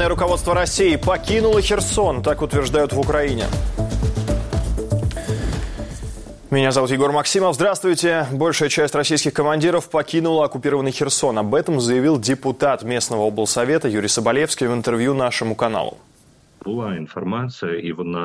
Военное руководство России покинуло Херсон, так утверждают в Украине. Меня зовут Егор Максимов. Здравствуйте. Большая часть российских командиров покинула оккупированный Херсон. Об этом заявил депутат местного облсовета Юрий Соболевский в интервью нашему каналу. Была информация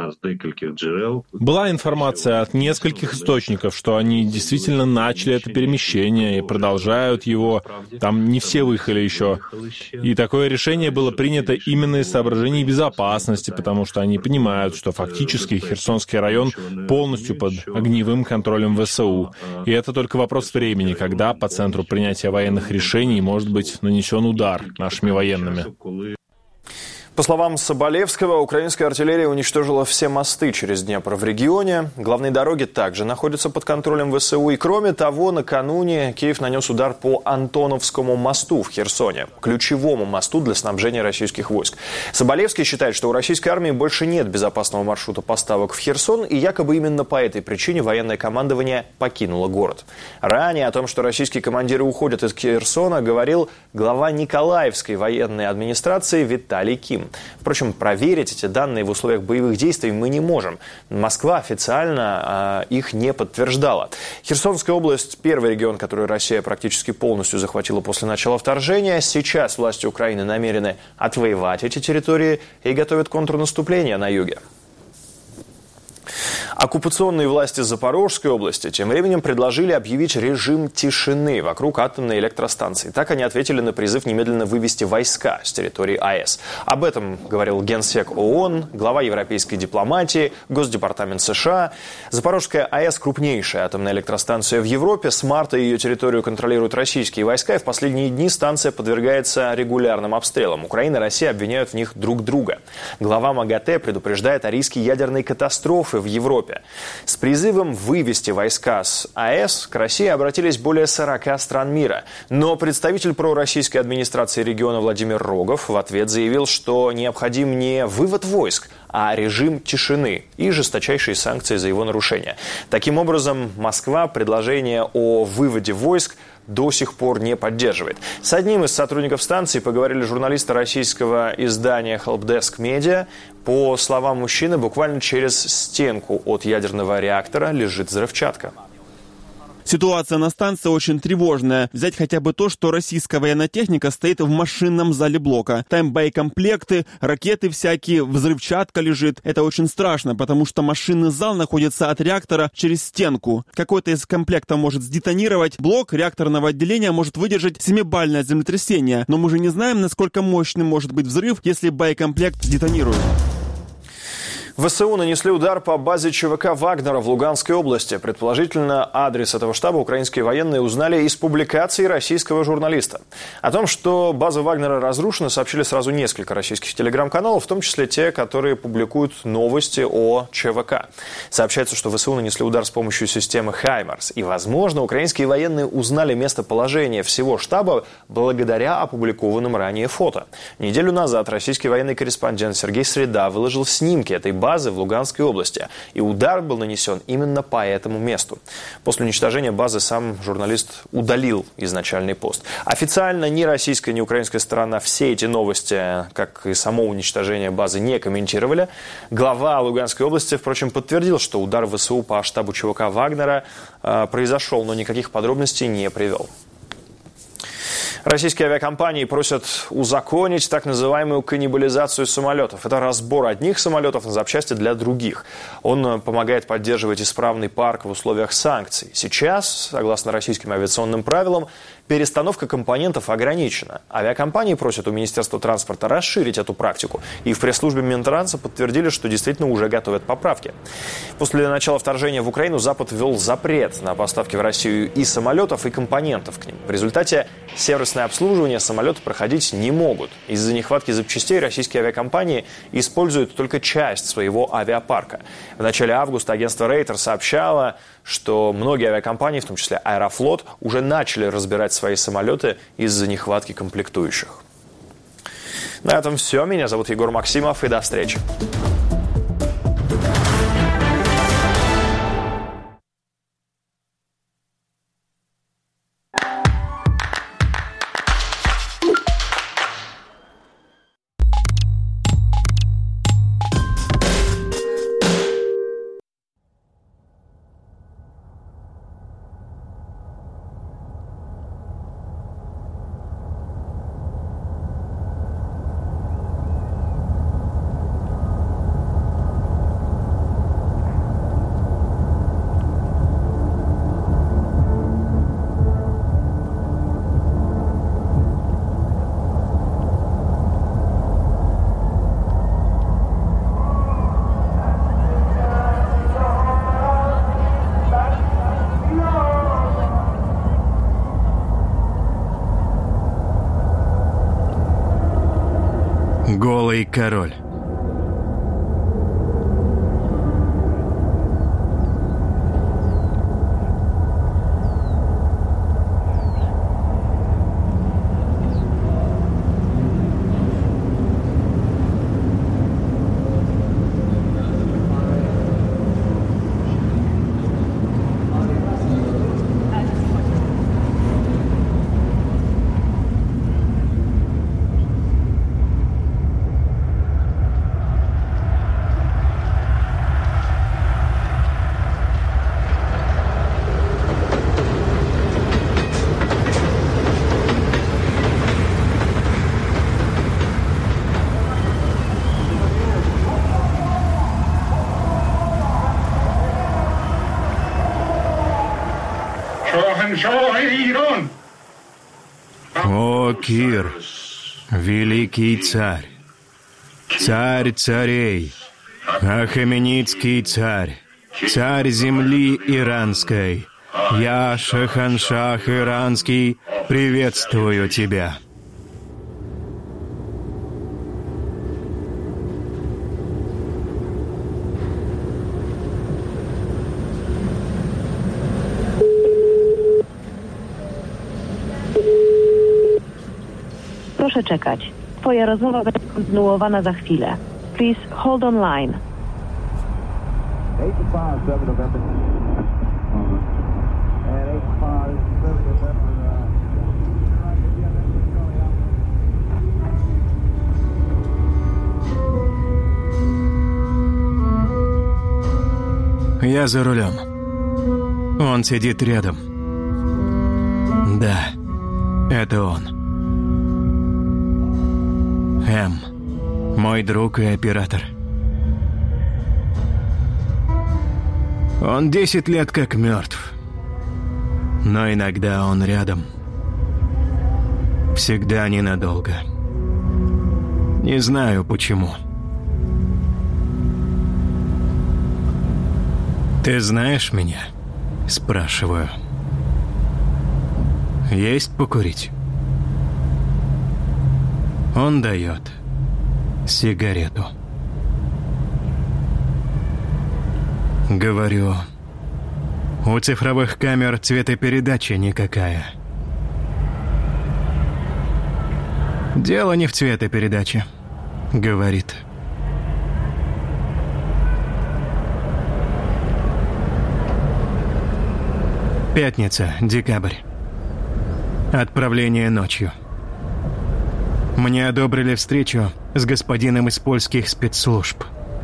от нескольких источников, что они действительно начали это перемещение и продолжают его. Там не все выехали еще. И такое решение было принято именно из соображений безопасности, потому что они понимают, что фактически Херсонский район полностью под огневым контролем ВСУ. И это только вопрос времени, когда по центру принятия военных решений может быть нанесен удар нашими военными. По словам Соболевского, украинская артиллерия уничтожила все мосты через Днепр в регионе. Главные дороги также находятся под контролем ВСУ. И кроме того, накануне Киев нанес удар по Антоновскому мосту в Херсоне, ключевому мосту для снабжения российских войск. Соболевский считает, что у российской армии больше нет безопасного маршрута поставок в Херсон, и якобы именно по этой причине военное командование покинуло город. Ранее о том, что российские командиры уходят из Херсона, говорил глава Николаевской военной администрации Виталий Ким. Впрочем, проверить эти данные в условиях боевых действий мы не можем. Москва официально их не подтверждала. Херсонская область – первый регион, который Россия практически полностью захватила после начала вторжения. Сейчас власти Украины намерены отвоевать эти территории и готовят контрнаступление на юге. Оккупационные власти Запорожской области тем временем предложили объявить режим тишины вокруг атомной электростанции. Так они ответили на призыв немедленно вывести войска с территории АЭС. Об этом говорил генсек ООН, глава европейской дипломатии, Госдепартамент США. Запорожская АЭС – крупнейшая атомная электростанция в Европе. С марта ее территорию контролируют российские войска, и в последние дни станция подвергается регулярным обстрелам. Украина и Россия обвиняют в них друг друга. Глава МАГАТЭ предупреждает о риске ядерной катастрофы в Европе. С призывом вывести войска с АЭС к России обратились более 40 стран мира. Но представитель пророссийской администрации региона Владимир Рогов в ответ заявил, что необходим не вывод войск, а режим тишины и жесточайшие санкции за его нарушение. Таким образом, Москва предложение о выводе войск до сих пор не поддерживает. С одним из сотрудников станции поговорили журналисты российского издания Helpdesk Media. По словам мужчины, буквально через стенку от ядерного реактора лежит взрывчатка. Ситуация на станции очень тревожная. Взять хотя бы то, что российская военная техника стоит в машинном зале блока. Там боекомплекты, ракеты всякие, взрывчатка лежит. Это очень страшно, потому что машинный зал находится от реактора через стенку. Какой-то из комплектов может сдетонировать. Блок реакторного отделения может выдержать 7-бальное землетрясение. Но мы же не знаем, насколько мощным может быть взрыв, если боекомплект сдетонирует. ВСУ нанесли удар по базе ЧВК «Вагнера» в Луганской области. Предположительно, адрес этого штаба украинские военные узнали из публикации российского журналиста. О том, что база «Вагнера» разрушена, сообщили сразу несколько российских телеграм-каналов, в том числе те, которые публикуют новости о ЧВК. Сообщается, что ВСУ нанесли удар с помощью системы «Хаймарс». И, возможно, украинские военные узнали местоположение всего штаба благодаря опубликованным ранее фото. Неделю назад российский военный корреспондент Сергей Среда выложил снимки этой базы в Луганской области. И удар был нанесен именно по этому месту. После уничтожения базы сам журналист удалил изначальный пост. Официально ни российская, ни украинская сторона все эти новости, как и само уничтожение базы, не комментировали. Глава Луганской области, впрочем, подтвердил, что удар ВСУ по штабу ЧВК «Вагнера» произошел, но никаких подробностей не привел. Российские авиакомпании просят узаконить так называемую каннибализацию самолетов. Это разбор одних самолетов на запчасти для других. Он помогает поддерживать исправный парк в условиях санкций. Сейчас, согласно российским авиационным правилам, перестановка компонентов ограничена. Авиакомпании просят у Министерства транспорта расширить эту практику. И в пресс-службе Минтранса подтвердили, что действительно уже готовят поправки. После начала вторжения в Украину Запад ввел запрет на поставки в Россию и самолетов, и компонентов к ним. В результате сервисное обслуживание самолеты проходить не могут. Из-за нехватки запчастей российские авиакомпании используют только часть своего авиапарка. В начале августа агентство Рейтер сообщало, что многие авиакомпании, в том числе Аэрофлот, уже начали разбирать свои самолеты из-за нехватки комплектующих. На этом все. Меня зовут Егор Максимов, и до встречи. Голый король. О, Кир, великий царь, царь царей, Ахеменидский царь, царь земли иранской, я, Шаханшах иранский, приветствую тебя. Proszę czekać. Twoja rozmowa będzie kontynuowana za chwilę. Please hold on line. Я за рулем. Он сидит рядом. Да, это он. Мой друг и оператор. Он 10 лет как мертв. Но иногда он рядом. Всегда ненадолго. Не знаю почему. Ты знаешь меня? Спрашиваю. Есть покурить? Он дает сигарету. Говорю, у цифровых камер цветопередача никакая. Дело не в цветопередаче, говорит. Пятница, декабрь. Отправление ночью. Мне одобрили встречу с господином из польских спецслужб.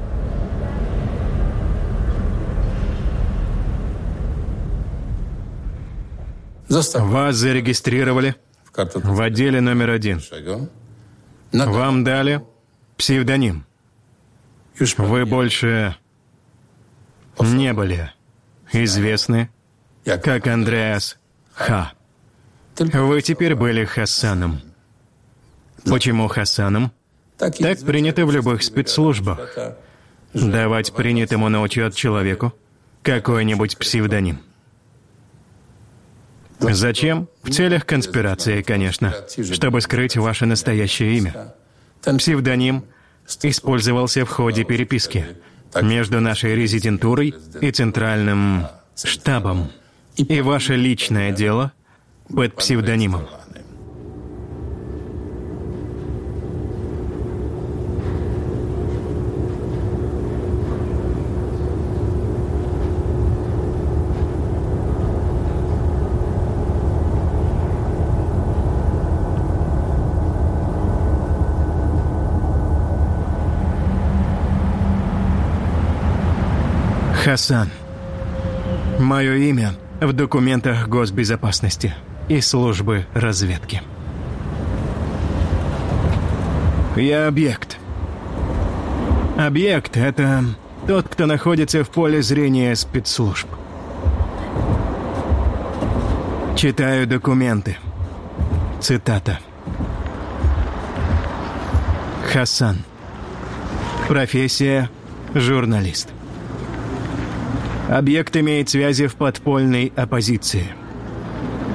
Вас зарегистрировали в отделе номер 1. Вам дали псевдоним. Вы больше не были известны как Андреас Ха. Вы теперь были Хасаном. Почему Хасаном? Так принято в любых спецслужбах. Давать принятому на учет человеку какой-нибудь псевдоним. Зачем? В целях конспирации, конечно, чтобы скрыть ваше настоящее имя. Псевдоним использовался в ходе переписки между нашей резидентурой и центральным штабом. И ваше личное дело под псевдонимом. Хасан. Мое имя в документах госбезопасности и службы разведки. Я объект. Объект — это тот, кто находится в поле зрения спецслужб. Читаю документы. Цитата. Хасан. Профессия — журналист. Объект имеет связи в подпольной оппозиции.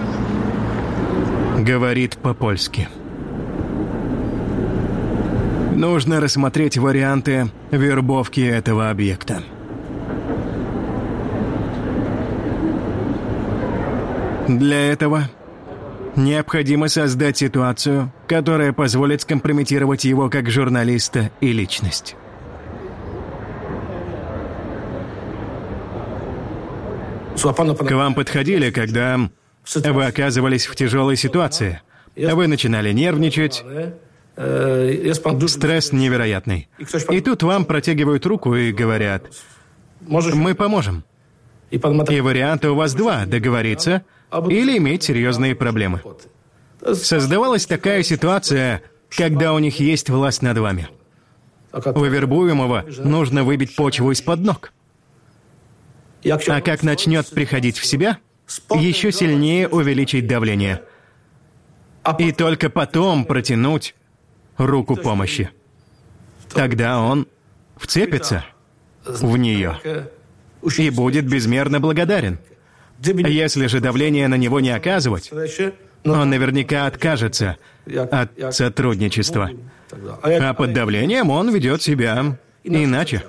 Говорит по-польски. Нужно рассмотреть варианты вербовки этого объекта. Для этого необходимо создать ситуацию, которая позволит скомпрометировать его как журналиста и личность. К вам подходили, когда вы оказывались в тяжелой ситуации. Вы начинали нервничать. Стресс невероятный. И тут вам протягивают руку и говорят: «Мы поможем». И варианты у вас два: договориться или иметь серьезные проблемы. Создавалась такая ситуация, когда у них есть власть над вами. У вербуемого нужно выбить почву из-под ног. А как начнет приходить в себя, еще сильнее увеличить давление. И только потом протянуть руку помощи. Тогда он вцепится в нее и будет безмерно благодарен. Если же давление на него не оказывать, он наверняка откажется от сотрудничества. А под давлением он ведет себя иначе.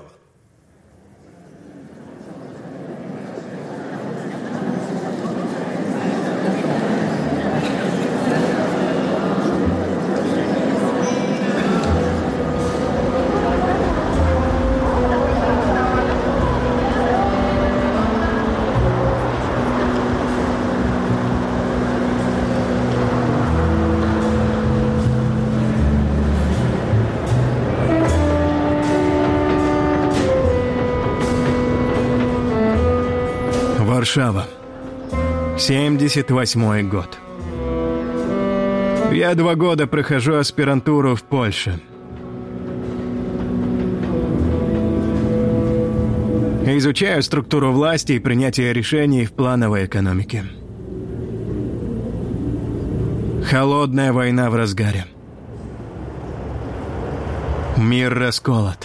Варшава. 78-й год. Я 2 года прохожу аспирантуру в Польше. Изучаю структуру власти и принятие решений в плановой экономике. Холодная война в разгаре. Мир расколот.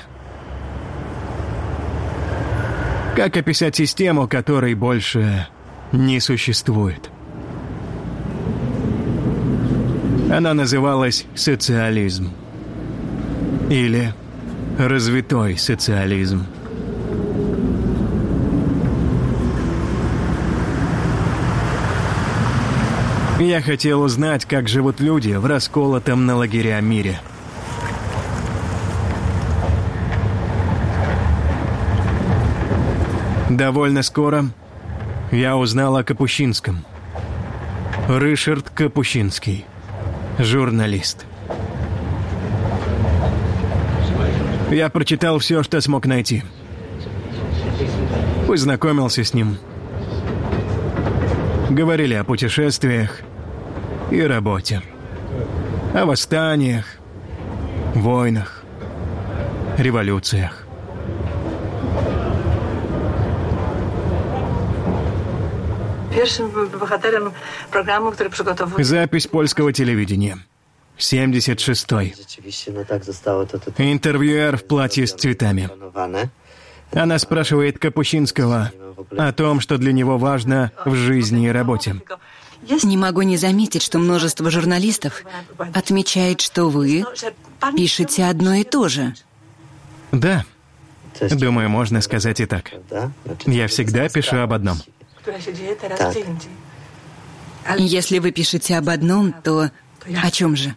Как описать систему, которой больше не существует? Она называлась социализм. Или развитой социализм. Я хотел узнать, как живут люди в расколотом на лагеря мире. Довольно скоро я узнал о Капущинском. Ришард Капущинский. Журналист. Я прочитал все, что смог найти. Познакомился с ним. Говорили о путешествиях и работе. О восстаниях, войнах, революциях. Запись польского телевидения. 76-й. Интервьюер в платье с цветами. Она спрашивает Капущинского о том, что для него важно в жизни и работе. Не могу не заметить, что множество журналистов отмечает, что вы пишете одно и то же. Да. Думаю, можно сказать и так. Я всегда пишу об одном. Если вы пишете об одном, то о чем же?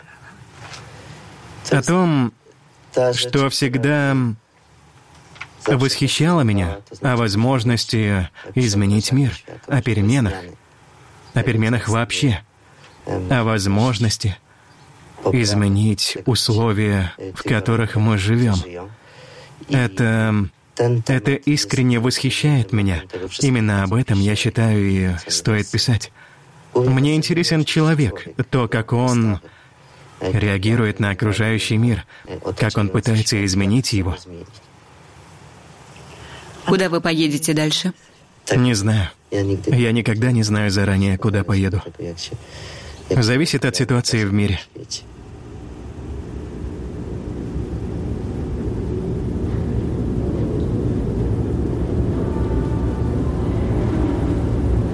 О том, что всегда восхищало меня, о возможности изменить мир, о переменах вообще, о возможности изменить условия, в которых мы живем. Это искренне восхищает меня. Именно об этом, я считаю, и стоит писать. Мне интересен человек, то, как он реагирует на окружающий мир, как он пытается изменить его. Куда вы поедете дальше? Не знаю. Я никогда не знаю заранее, куда поеду. Зависит от ситуации в мире.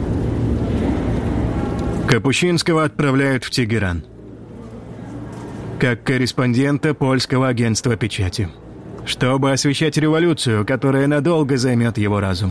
Капущинского отправляют в Тегеран. как корреспондента польского агентства печати, чтобы освещать революцию, которая надолго займет его разум.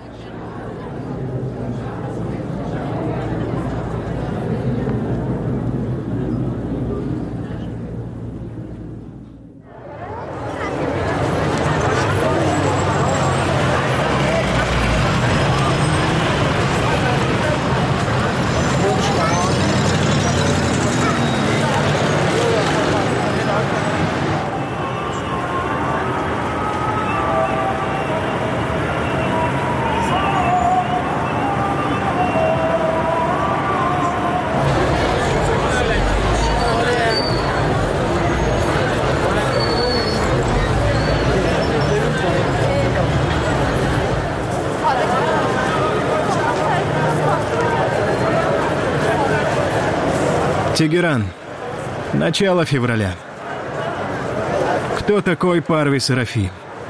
Тегеран. Начало февраля. Кто такой Парвиз Рафи?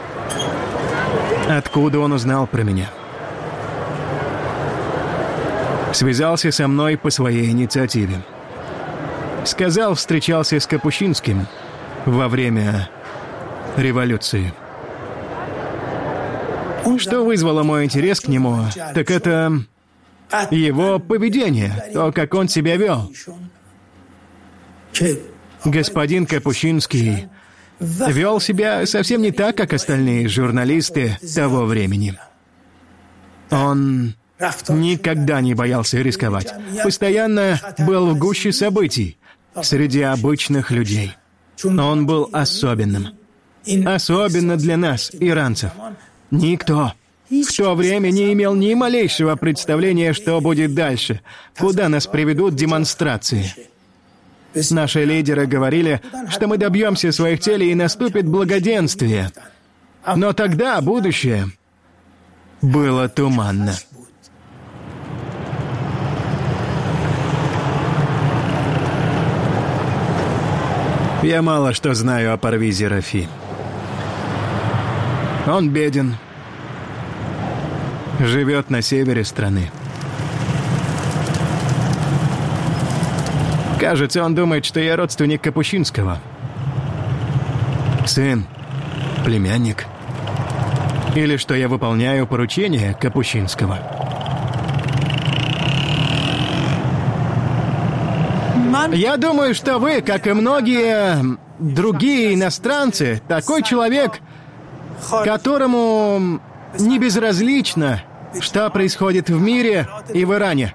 Откуда он узнал про меня? Связался со мной по своей инициативе. Сказал, встречался с Капущинским во время революции. Что вызвало мой интерес к нему, так это его поведение, то, как он себя вел. Господин Капущинский вел себя совсем не так, как остальные журналисты того времени. Он никогда не боялся рисковать. Постоянно был в гуще событий, среди обычных людей. Он был особенным. Особенно для нас, иранцев. Никто в то время не имел ни малейшего представления, что будет дальше, куда нас приведут демонстрации. Наши лидеры говорили, что мы добьемся своих целей и наступит благоденствие. Но тогда будущее было туманно. Я мало что знаю о Парвизе Рафи. Он беден, живет на севере страны. Кажется, он думает, что я родственник Капущинского. Сын, племянник. Или что я выполняю поручения Капущинского. Я думаю, что вы, как и многие другие иностранцы, такой человек, которому не безразлично, что происходит в мире и в Иране.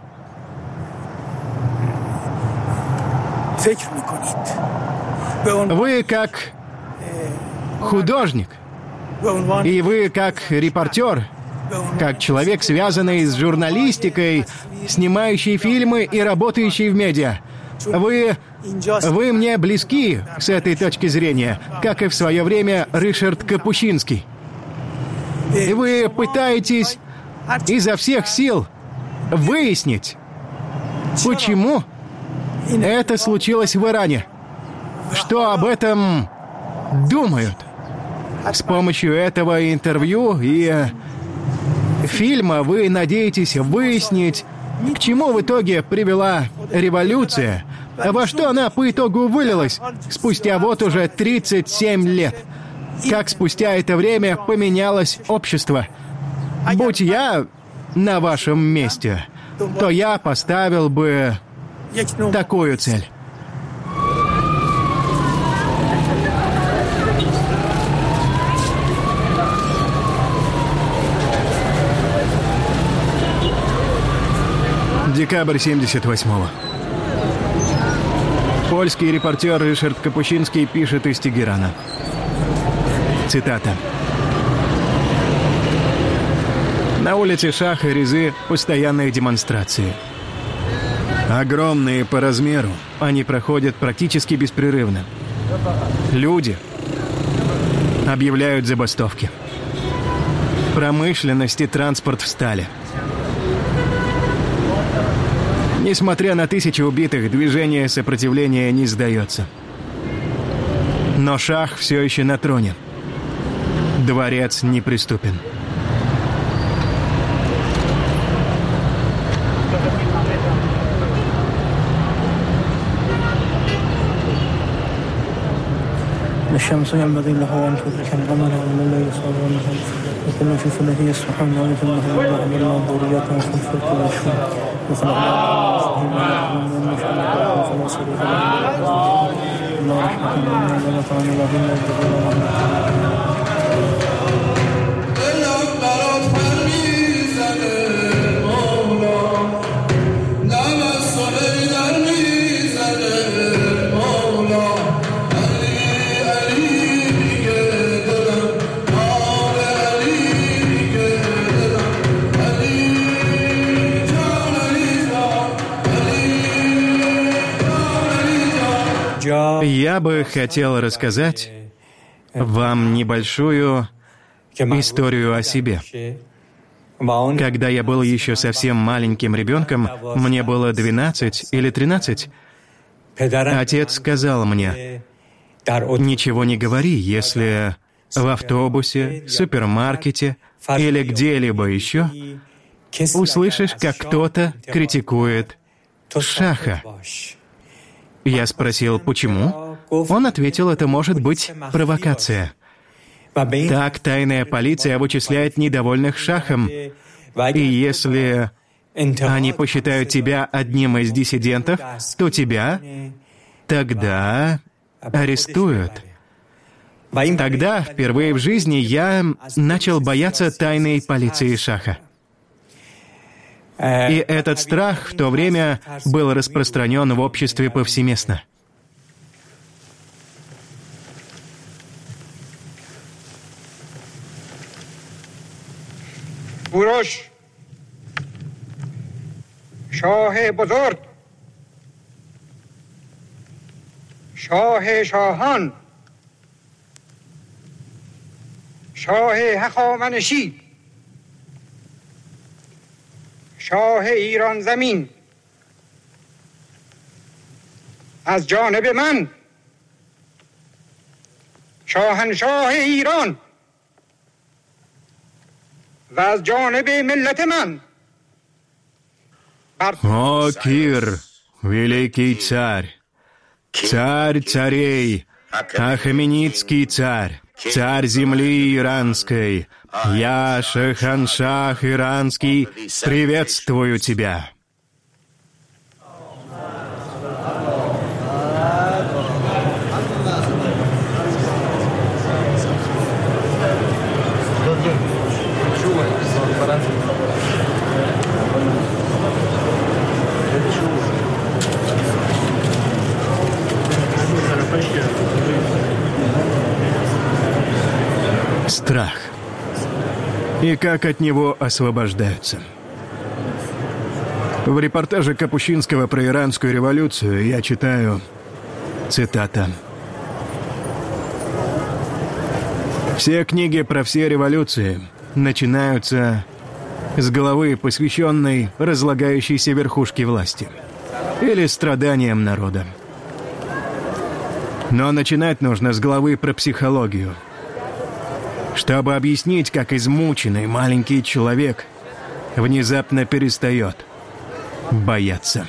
Вы как художник, и вы как репортер, как человек, связанный с журналистикой, снимающий фильмы и работающий в медиа. Вы мне близки с этой точки зрения, как и в свое время Ришард Капущинский. И вы пытаетесь изо всех сил выяснить, почему это случилось в Иране. Что об этом думают? С помощью этого интервью и фильма вы надеетесь выяснить, к чему в итоге привела революция, а во что она по итогу вылилась спустя вот уже 37 лет. Как спустя это время поменялось общество. Будь я на вашем месте, то я поставил бы такую цель. Декабрь 78-го. Польский репортер Ришард Капущинский пишет из Тегерана. Цитата. На улице Шаха-Резы постоянные демонстрации. Огромные по размеру, они проходят практически беспрерывно. Люди объявляют забастовки. Промышленность и транспорт встали. Несмотря на 1000 убитых, движение сопротивления не сдается. Но шах все еще на троне. Дворец неприступен. الشمس ينبغي لها أن تدرك القمر ومن الليل سابقا وكل في فلك يسبحون ويتمه الله من ذريته في الفلك والشم وخلق الله من شاء فلا صريخ الله رحمة الله ومطعم الله من الذي Я бы хотел рассказать вам небольшую историю о себе. Когда я был еще совсем маленьким ребенком, мне было 12 или 13, отец сказал мне: «Ничего не говори, если в автобусе, супермаркете или где-либо еще услышишь, как кто-то критикует шаха». Я спросил, почему? Он ответил, это может быть провокация. Так тайная полиция вычисляет недовольных шахом. И если они посчитают тебя одним из диссидентов, то тебя тогда арестуют. Тогда, впервые в жизни, я начал бояться тайной полиции шаха. И этот страх в то время был распространен в обществе повсеместно. کوروش شاه بزرگ شاه شاهان شاه هخامنشی شاه ایران زمین از جانب من شاهنشاه ایران و از جانب ملت من. О, Кир, великий царь, царь царей, Ахаменидский царь, царь земли иранской, я, Шаханшах иранский, приветствую тебя. Страх. И как от него освобождаются. В репортаже Капущинского про иранскую революцию я читаю, цитата: «Все книги про все революции начинаются с главы, посвященной разлагающейся верхушке власти или страданиям народа. Но начинать нужно с главы про психологию, чтобы объяснить, как измученный маленький человек внезапно перестает бояться».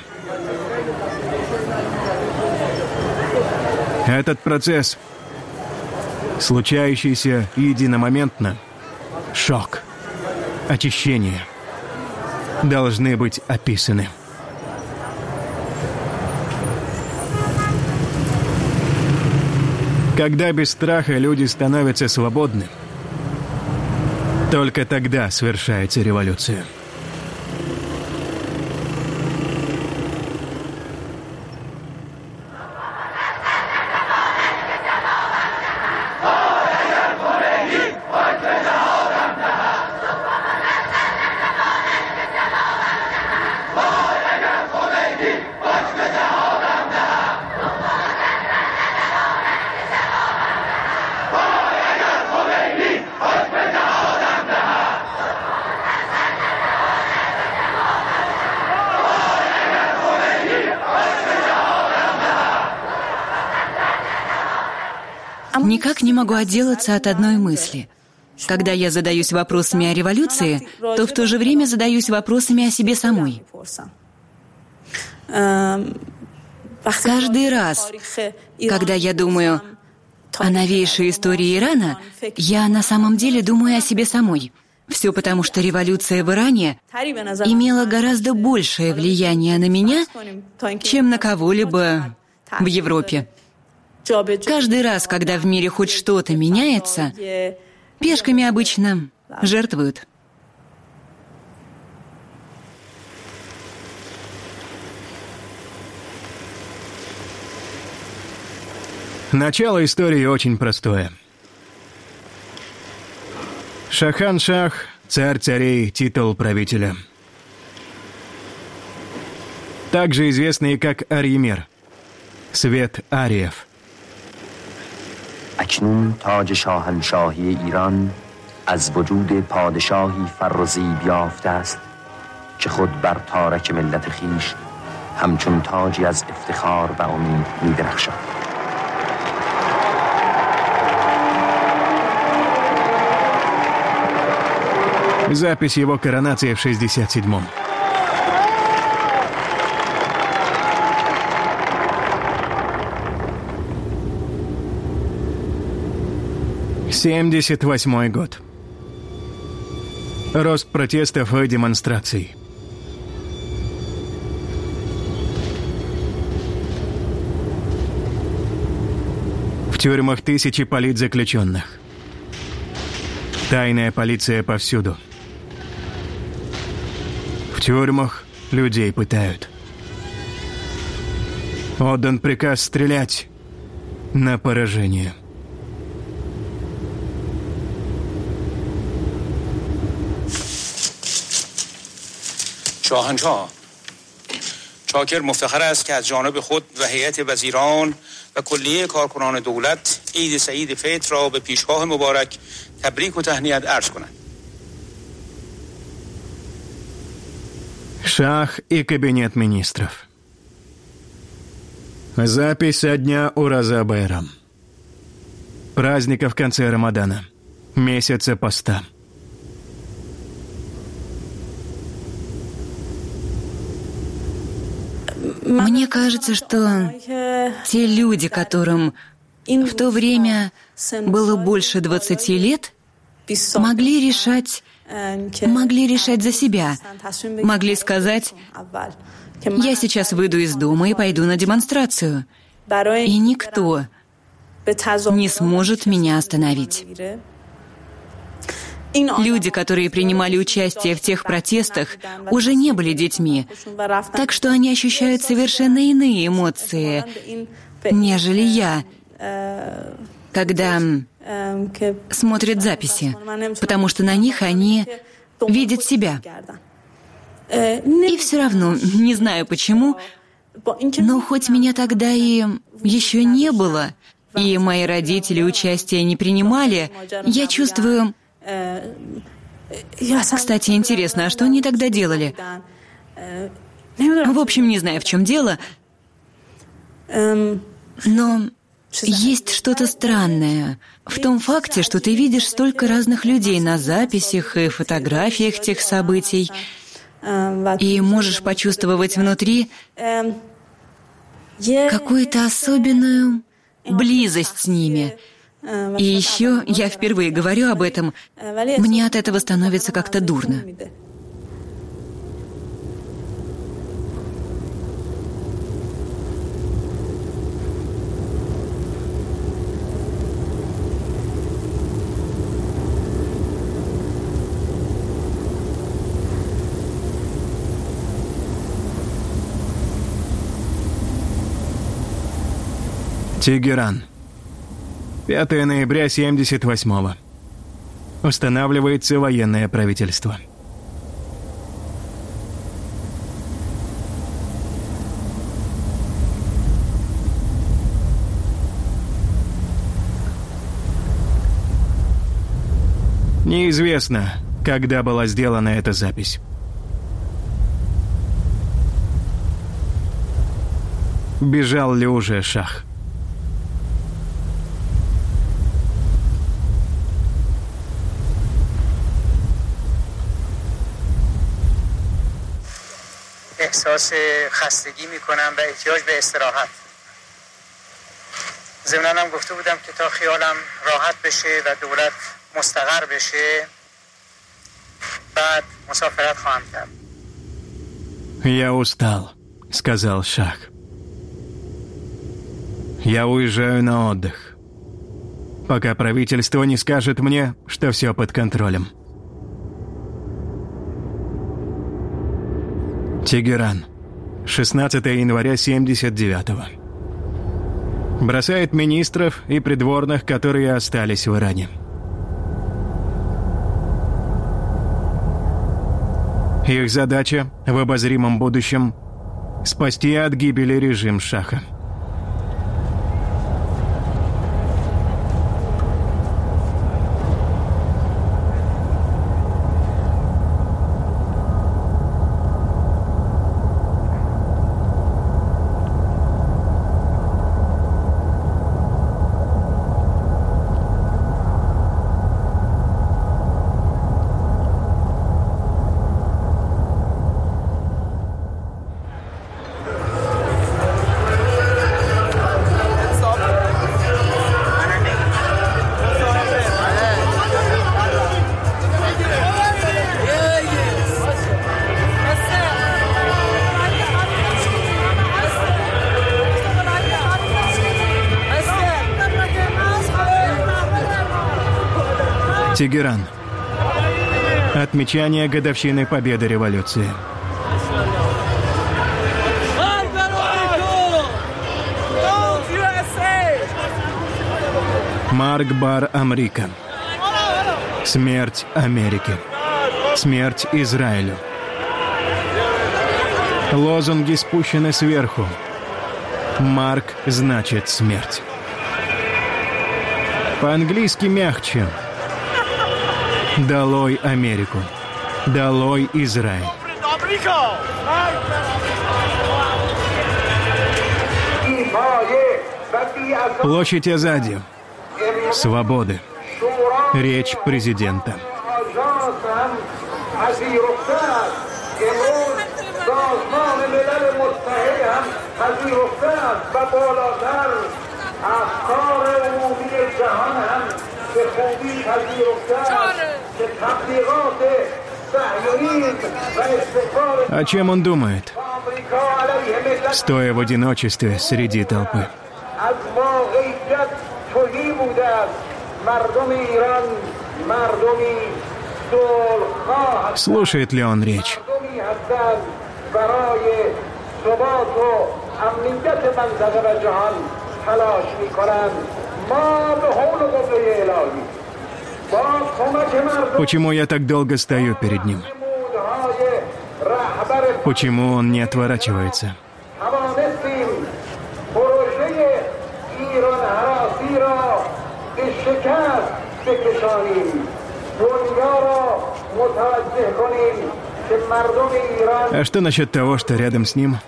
Этот процесс, случающийся единомоментно, шок, очищение, должны быть описаны. Когда без страха люди становятся свободны, только тогда совершается революция. Никак не могу отделаться от одной мысли. Когда я задаюсь вопросами о революции, то в то же время задаюсь вопросами о себе самой. Каждый раз, когда я думаю, о новейшей истории Ирана, я на самом деле думаю о себе самой. Все потому, что революция в Иране имела гораздо большее влияние на меня, чем на кого-либо в Европе. Каждый раз, когда в мире хоть что-то меняется, пешками обычно жертвуют. Начало истории очень простое. Шахан-Шах, царь царей, титул правителя. Также известный как Арьемир, свет ариев. اکنون تاج شاهنشاهی ایران از وجود پادشاهی فر و زیب یافته است که خود بر تارک ملت خویش همچون تاجی از افتخار و امید می‌درخشد. Запись его коронации в 67-м. «78-й год. Рост протестов и демонстраций. В тюрьмах тысячи политзаключенных. Тайная полиция повсюду. В тюрьмах людей пытают. Отдан приказ стрелять на поражение. شاهنشاه چاکر مفتخر است که از جانب خود و هیئت وزیران و کلیه کارکنان دولت عید سعید فطر را به پیشگاه مبارک تبریک و تهنیت عرض کنند. Шах и кабинет министров. Запись со дня Ураза Байрам. Праздника в конце Рамадана. Месяца поста. Мне кажется, что те люди, которым в то время было больше 20 лет, могли решать за себя, могли сказать: «Я сейчас выйду из дома и пойду на демонстрацию, и никто не сможет меня остановить». Люди, которые принимали участие в тех протестах, уже не были детьми, так что они ощущают совершенно иные эмоции, нежели я, когда смотрят записи, потому что на них они видят себя. И все равно, не знаю почему, но хоть меня тогда и еще не было, и мои родители участия не принимали, я чувствую... Кстати, интересно, а что они тогда делали? В общем, не знаю, в чем дело, но есть что-то странное в том факте, что ты видишь столько разных людей на записях и фотографиях тех событий, и можешь почувствовать внутри какую-то особенную близость с ними. И еще, я впервые говорю об этом, мне от этого становится как-то дурно. Тегеран. 5 ноября 78-го. Устанавливается военное правительство. Неизвестно, когда была сделана эта запись. Бежал ли уже Шах? احساس خستگی میکنم و احتیاج به استراحت. ضمناً گفته بودم که تا خیالم راحت بشه و دولت مستقر بشه بعد مسافرت خواهم کرد. «Я устал», — сказал Шах. «Я уезжаю на отдых, пока правительство не скажет мне, что все под контролем». Тегеран, 16 января 79-го. Бросает министров и придворных, которые остались в Иране. Их задача в обозримом будущем – спасти от гибели режим Шаха. Тегеран. Отмечание годовщины победы революции. Марк Бар Амрика. Смерть Америке. Смерть Израилю. Лозунги спущены сверху. Марк значит смерть. По-английски мягче. Долой Америку. Долой Израиль. Площадь Азади. Свободы. Речь президента. О чем он думает, стоя в одиночестве среди толпы? Слушает ли он речь? Почему я так долго стою перед ним? Почему он не отворачивается? А что насчет того, что рядом с ним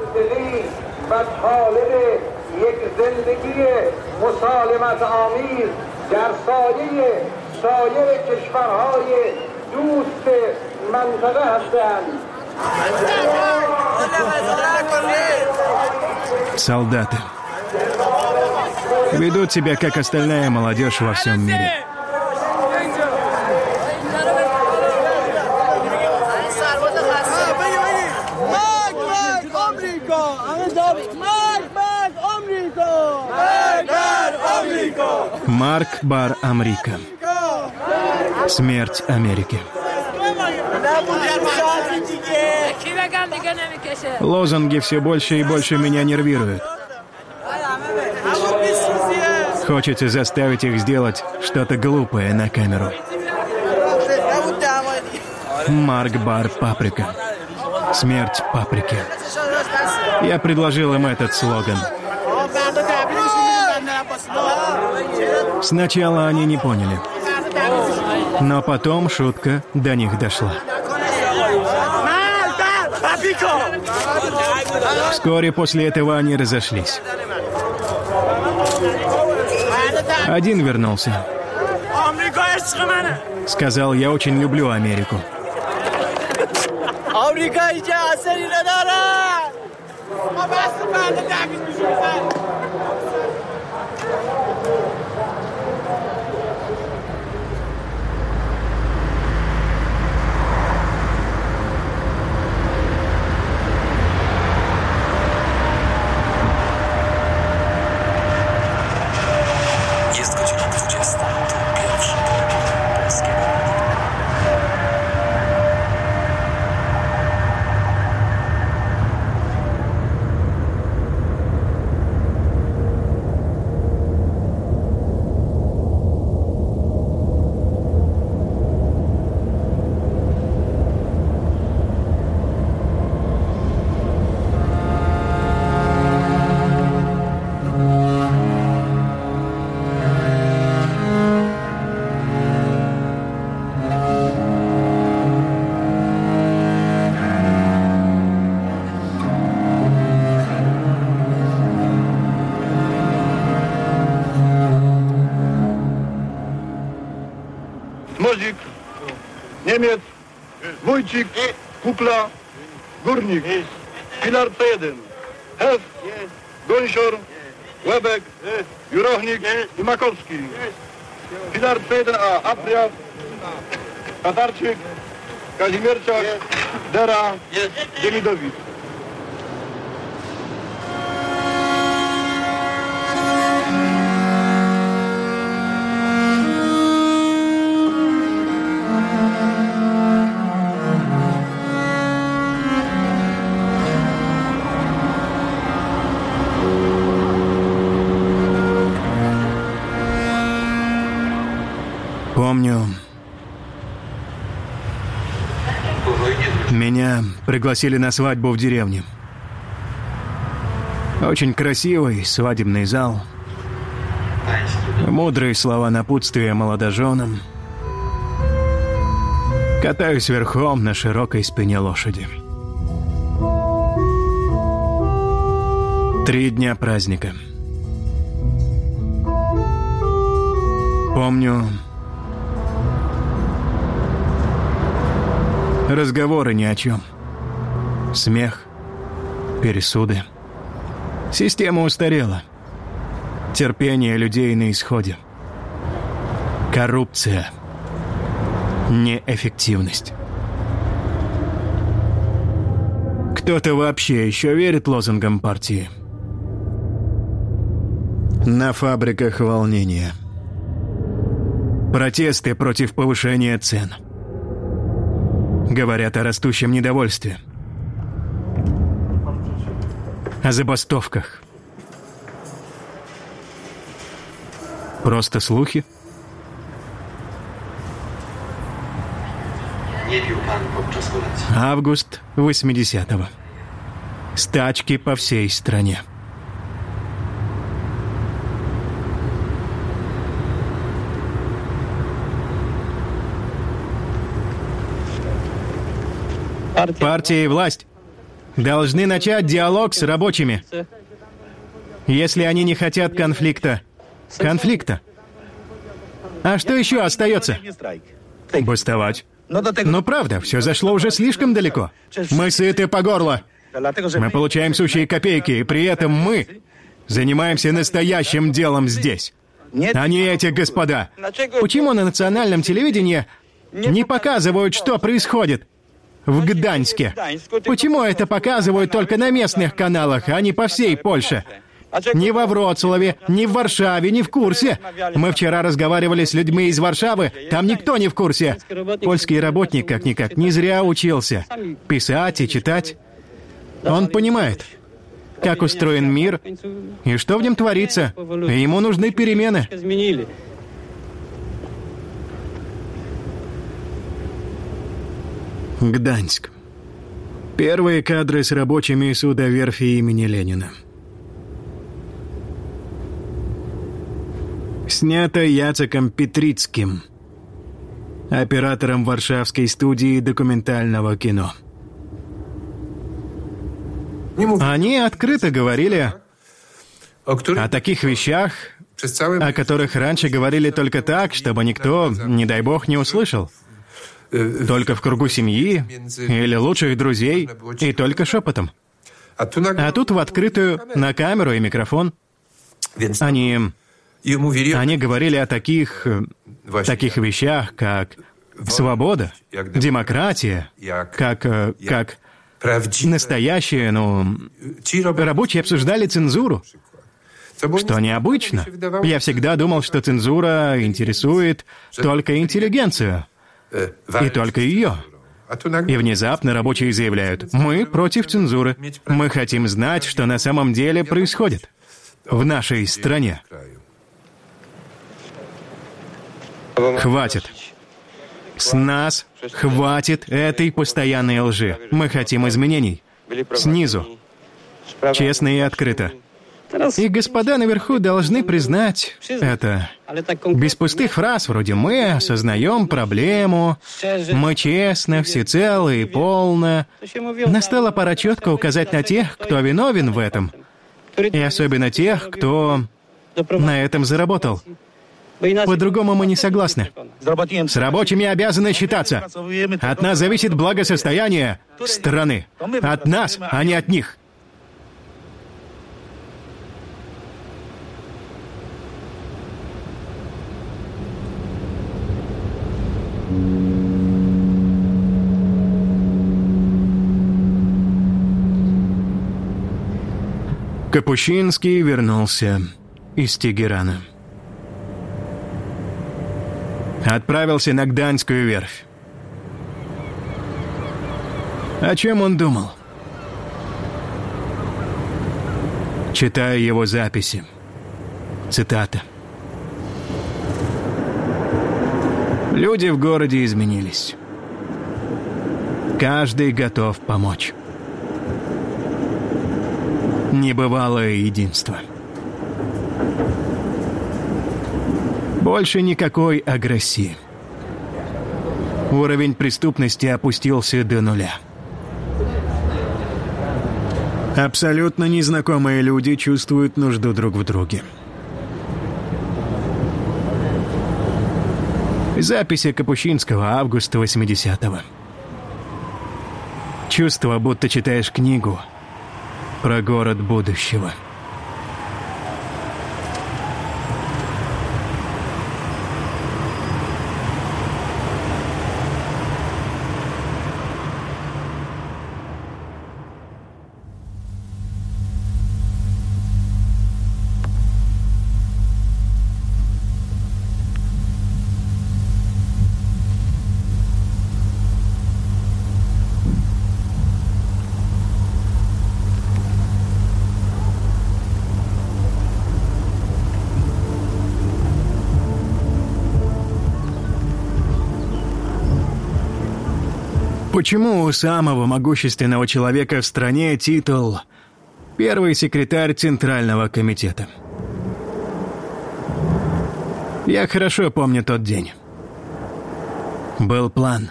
солдаты ведут себя, как остальная молодежь во всем мире? Марк Бар Амрика. Смерть Америки. Лозунги все больше и больше меня нервируют. Хочется заставить их сделать что-то глупое на камеру. Марк Бар Паприка. Смерть паприки. Я предложил им этот слоган. Сначала они не поняли, но потом шутка до них дошла. Вскоре после этого они разошлись. Один вернулся. Сказал: я очень люблю Америку. Niemiec, Wójcik, Kukla, Górnik, Filar C1, Hef, Gąsior, Łebek, Jurochnik i Makowski. Filar C1A, Apriat, Tatarczyk, Kazimierczak, Dera, Dzielidowicz. Помню, меня пригласили на свадьбу в деревне. Очень красивый свадебный зал. Мудрые слова напутствия молодоженам. Катаюсь верхом на широкой спине лошади. 3 дня праздника. Помню, разговоры ни о чем. Смех, пересуды. Система устарела. Терпение людей на исходе. Коррупция. Неэффективность. Кто-то вообще еще верит лозунгам партии? На фабриках волнения. Протесты против повышения цен. Говорят о растущем недовольстве. О забастовках. Просто слухи? Август 80-го. Стачки по всей стране. Партия и власть должны начать диалог с рабочими. Если они не хотят конфликта. А что еще остается? Бастовать. Но правда, все зашло уже слишком далеко. Мы сыты по горло. Мы получаем сущие копейки, и при этом мы занимаемся настоящим делом здесь. А не эти господа. Почему на национальном телевидении не показывают, что происходит в Гданьске? Почему это показывают только на местных каналах, а не по всей Польше? Ни во Вроцлаве, ни в Варшаве, не в курсе. Мы вчера разговаривали с людьми из Варшавы, там никто не в курсе. Польский работник, как-никак, не зря учился писать и читать. Он понимает, как устроен мир и что в нем творится. И ему нужны перемены. Гданьск. Первые кадры с рабочими судоверфи имени Ленина. Снято Яцеком Петрицким, оператором Варшавской студии документального кино. Они открыто говорили о таких вещах, о которых раньше говорили только так, чтобы никто, не дай бог, не услышал. Только в кругу семьи или лучших друзей, и только шепотом. А тут в открытую, на камеру и микрофон. Они говорили о таких вещах, как свобода, демократия, как настоящие, рабочие обсуждали цензуру. Что необычно. Я всегда думал, что цензура интересует только интеллигенцию. И только ее. И внезапно рабочие заявляют: мы против цензуры. Мы хотим знать, что на самом деле происходит в нашей стране. Хватит. С нас хватит этой постоянной лжи. Мы хотим изменений. Снизу. Честно и открыто. И господа наверху должны признать это. Без пустых фраз вроде «мы осознаем проблему», «мы честно, всецело и полно». Настала пора четко указать на тех, кто виновен в этом. И особенно тех, кто на этом заработал. По-другому мы не согласны. С рабочими обязаны считаться. От нас зависит благосостояние страны. От нас, а не от них. Капущинский вернулся из Тегерана. Отправился на Гданьскую верфь. О чем он думал? Читая его записи. Цитата. Люди в городе изменились. Каждый готов помочь. Небывалое единство. Больше никакой агрессии. Уровень преступности опустился до нуля. Абсолютно незнакомые люди чувствуют нужду друг в друге. Записи Капущинского, августа 80-го. Чувство, будто читаешь книгу про город будущего. Почему у самого могущественного человека в стране титул «Первый секретарь Центрального комитета»? Я хорошо помню тот день. Был план.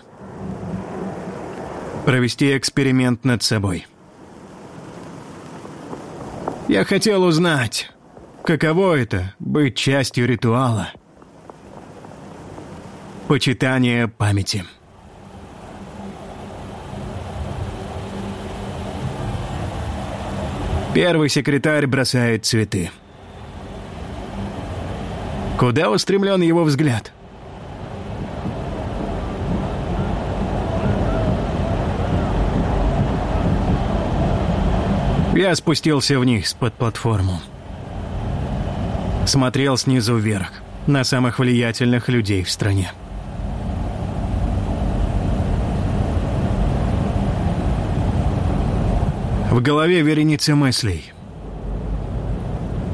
Провести эксперимент над собой. Я хотел узнать, каково это — быть частью ритуала. Почитание памяти. Первый секретарь бросает цветы. Куда устремлен его взгляд? Я спустился вниз под платформу. Смотрел снизу вверх на самых влиятельных людей в стране. В голове вереница мыслей.